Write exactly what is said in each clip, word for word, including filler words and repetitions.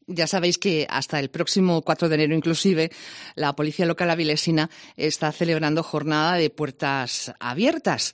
Ya sabéis que hasta el próximo cuatro de enero inclusive la Policía Local avilesina está celebrando jornada de puertas abiertas.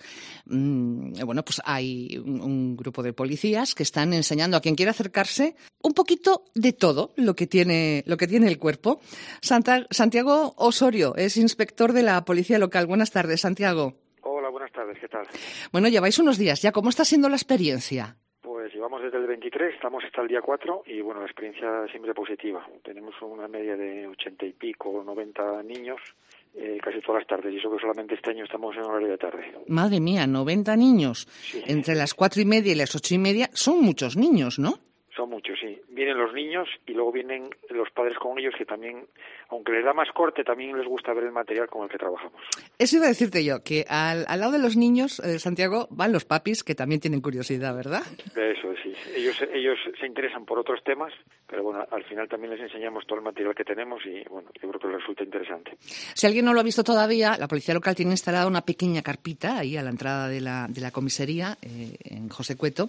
Mm, bueno, pues hay un, un grupo de policías que están enseñando a quien quiera acercarse un poquito de todo lo que tiene, lo que tiene el cuerpo. Santa, Santiago Osorio es inspector de la Policía Local. Buenas tardes, Santiago. Hola, buenas tardes, ¿qué tal? Bueno, lleváis unos días ya. ¿Cómo está siendo la experiencia? Pues llevamos desde el veintitrés, estamos hasta el día cuatro y bueno, la experiencia siempre positiva. Tenemos una media de ochenta y pico, noventa niños, eh, casi todas las tardes, y eso que solamente este año estamos en horario de tarde. Madre mía, noventa niños. Sí. Entre las cuatro y media y las ocho y media son muchos niños, ¿no? Son muchos, sí. Vienen los niños y luego vienen los padres con ellos que también, aunque les da más corte, también les gusta ver el material con el que trabajamos. Eso iba a decirte yo, que al, al lado de los niños, eh, Santiago, van los papis que también tienen curiosidad, ¿verdad? Eso, sí. Ellos, ellos se interesan por otros temas, pero bueno, al final también les enseñamos todo el material que tenemos y bueno, yo creo que les resulta interesante. Si alguien no lo ha visto todavía, la Policía Local tiene instalada una pequeña carpita ahí a la entrada de la, de la comisaría, eh, en José Cueto.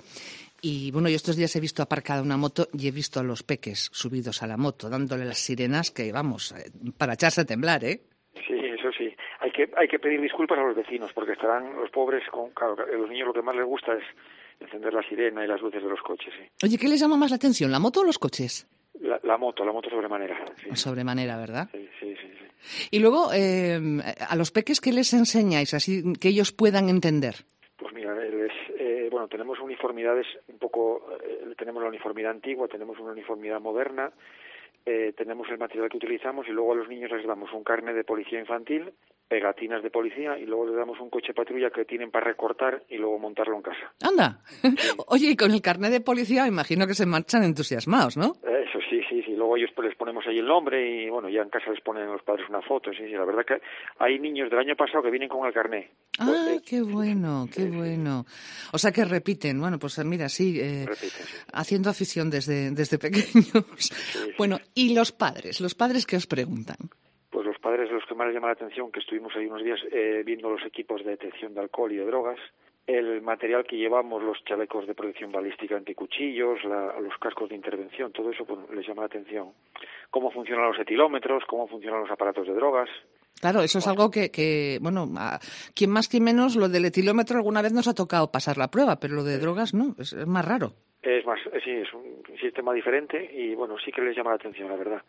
Y bueno, yo estos días he visto aparcada una moto y he visto a los peques subidos a la moto, dándole las sirenas que, vamos, para echarse a temblar, ¿eh? Sí, eso sí. Hay que hay que pedir disculpas a los vecinos porque estarán los pobres con... Claro, a los niños lo que más les gusta es encender la sirena y las luces de los coches, sí. Oye, ¿qué les llama más la atención, la moto o los coches? La, la moto, la moto sobremanera. Sí. Sobremanera, ¿verdad? Sí, sí, sí, sí. Y luego, eh, a los peques, ¿qué les enseñáis así que ellos puedan entender? Pues mira, les, eh, bueno, tenemos uniformidades un poco, eh, tenemos la uniformidad antigua, tenemos una uniformidad moderna, eh, tenemos el material que utilizamos y luego a los niños les damos un carnet de policía infantil, pegatinas de policía y luego les damos un coche patrulla que tienen para recortar y luego montarlo en casa. ¡Anda! Oye, y con el carnet de policía imagino que se marchan entusiasmados, ¿no? Eso sí, sí, sí. Luego ellos pues les ponemos ahí el nombre y bueno, ya en casa les ponen los padres una foto. Sí, sí. La verdad que hay niños del año pasado que vienen con el carnet. ¡Ah, qué bueno, qué bueno! O sea que repiten. Bueno, pues mira, sí, eh, repiten, sí. Haciendo afición desde, desde pequeños. Sí, sí. Bueno, ¿y los padres? ¿Los padres qué os preguntan? Pues los padres, los que más les llama la atención, que estuvimos ahí unos días eh, viendo los equipos de detección de alcohol y de drogas, el material que llevamos, los chalecos de protección balística anticuchillos, la, los cascos de intervención, todo eso pues, les llama la atención. Cómo funcionan los etilómetros, cómo funcionan los aparatos de drogas. Claro, eso es algo que, que bueno, a quien más que menos, lo del etilómetro alguna vez nos ha tocado pasar la prueba, pero lo de drogas no, es, es más raro. Es más, sí, es un sistema diferente y bueno, sí que les llama la atención, la verdad.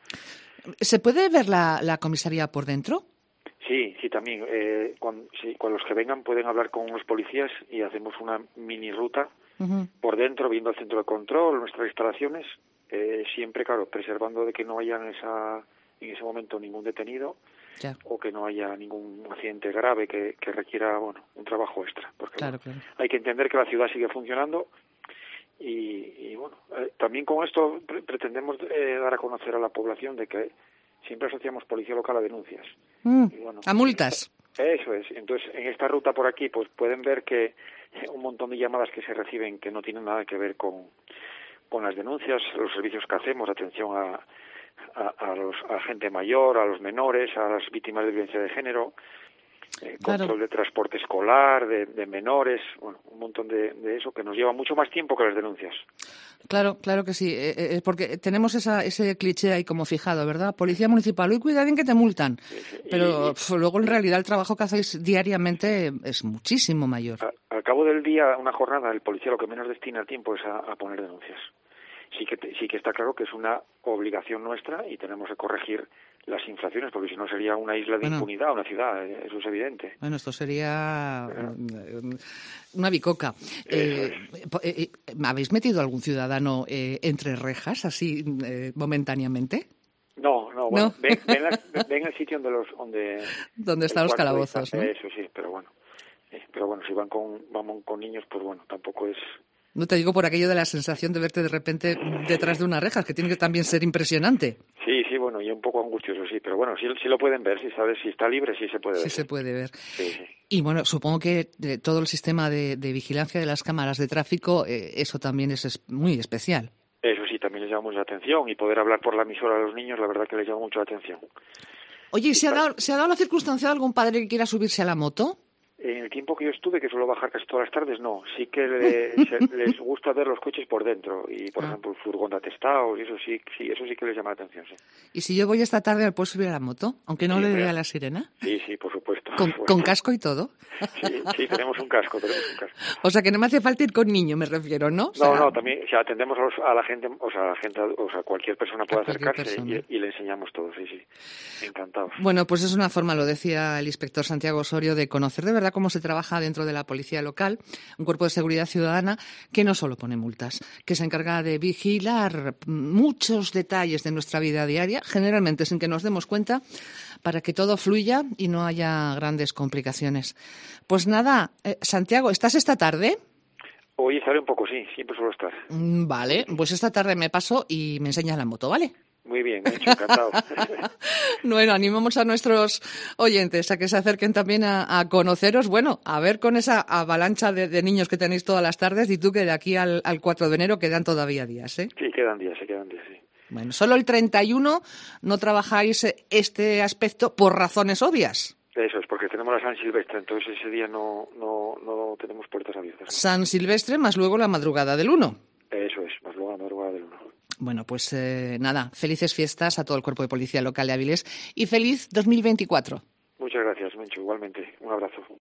¿Se puede ver la, la comisaría por dentro? Sí, sí, también. Eh, cuando, sí, cuando los que vengan pueden hablar con los policías y hacemos una mini ruta uh-huh. por dentro, viendo el centro de control, nuestras instalaciones, eh, siempre, claro, preservando de que no haya en, esa, en ese momento ningún detenido ya. O que no haya ningún accidente grave que, que requiera, bueno, un trabajo extra. Porque claro, bueno, claro. Hay que entender que la ciudad sigue funcionando y, y bueno, eh, también con esto pre- pretendemos eh, dar a conocer a la población de que siempre asociamos policía local a denuncias. Mm, y bueno, a multas. Eso es. Entonces, en esta ruta por aquí, pues pueden ver que un montón de llamadas que se reciben que no tienen nada que ver con, con las denuncias, los servicios que hacemos, atención a, a, a, los, a gente mayor, a los menores, a las víctimas de violencia de género, eh, claro. Control de transporte escolar, de, de menores, bueno, un montón de, de eso que nos lleva mucho más tiempo que las denuncias. Claro, claro que sí, eh, eh, porque tenemos esa, ese cliché ahí como fijado, ¿verdad? Policía municipal, uy, cuidado en que te multan, sí, sí. Pero y, pf, luego en realidad el trabajo que hacéis diariamente es muchísimo mayor. A, al cabo del día, una jornada, el policía lo que menos destina el tiempo es a, a poner denuncias. Sí que, sí que está claro que es una obligación nuestra y tenemos que corregir las infracciones, porque si no sería una isla de bueno, impunidad, una ciudad, eso es evidente. Bueno, esto sería bueno. una bicoca. Eh, eh, ¿Habéis metido algún ciudadano eh, entre rejas, así, eh, momentáneamente? No, no, bueno, ¿no? Ven, ven, la, ven el sitio donde los... Donde, donde están los calabozos, ¿no? Eso sí, pero bueno. Eh, pero bueno, si van con, vamos con niños, pues bueno, tampoco es... No te digo por aquello de la sensación de verte de repente detrás de unas rejas, que tiene que también ser impresionante. Sí, sí, bueno, y un poco angustioso, sí, pero bueno, sí, sí lo pueden ver, si sabes, si está libre, sí se puede ver. Sí se puede ver. Sí, sí. Y bueno, supongo que de todo el sistema de, de vigilancia de las cámaras de tráfico, eh, eso también es, es muy especial. Eso sí, también les llama mucho la atención, y poder hablar por la emisora a los niños, la verdad que les llama mucho la atención. Oye, ¿y se ha dado, ¿se ha dado la circunstancia de algún padre que quiera subirse a la moto? En el tiempo que yo estuve, que suelo bajar casi todas las tardes, no. Sí que le, se, les gusta ver los coches por dentro. Y, por ah. ejemplo, el furgón de atestados, y eso sí, sí, eso sí que les llama la atención, sí. ¿Y si yo voy esta tarde, ¿puedo subir a la moto? Aunque no sí, le dé pero... a la sirena. Sí, sí, por supuesto. ¿Con, por ¿con casco y todo? Sí, sí, tenemos un casco, tenemos un casco. O sea, que no me hace falta ir con niño, me refiero, ¿no? O sea... No, no, también, o sea, atendemos a, los, a la gente, o sea, a la gente, o sea, cualquier persona puede acercarse persona. Y, y le enseñamos todo, sí, sí. Encantados. Bueno, pues es una forma, lo decía el inspector Santiago Osorio, de conocer de verdad cómo se trabaja dentro de la policía local, un cuerpo de seguridad ciudadana que no solo pone multas, que se encarga de vigilar muchos detalles de nuestra vida diaria, generalmente sin que nos demos cuenta, para que todo fluya y no haya grandes complicaciones. Pues nada, eh, Santiago, ¿estás esta tarde? Hoy estaré un poco, sí, siempre suelo estar. Mm, vale, pues esta tarde me paso y me enseñas la moto, ¿vale? Muy bien, hecho, encantado. Bueno, animamos a nuestros oyentes a que se acerquen también a, a conoceros, bueno, a ver con esa avalancha de, de niños que tenéis todas las tardes y tú que de aquí al, al cuatro de enero quedan todavía días, ¿eh? Sí, quedan días, sí, quedan días, sí. Bueno, solo el treinta y uno no trabajáis este aspecto por razones obvias. Eso es, porque tenemos la San Silvestre, entonces ese día no, no, no tenemos puertas abiertas, ¿no? San Silvestre más luego la madrugada del uno. Eso es, más luego la madrugada del uno. Bueno, pues eh, nada, felices fiestas a todo el Cuerpo de Policía Local de Áviles y feliz dos mil veinticuatro. Muchas gracias, Mencho, igualmente. Un abrazo.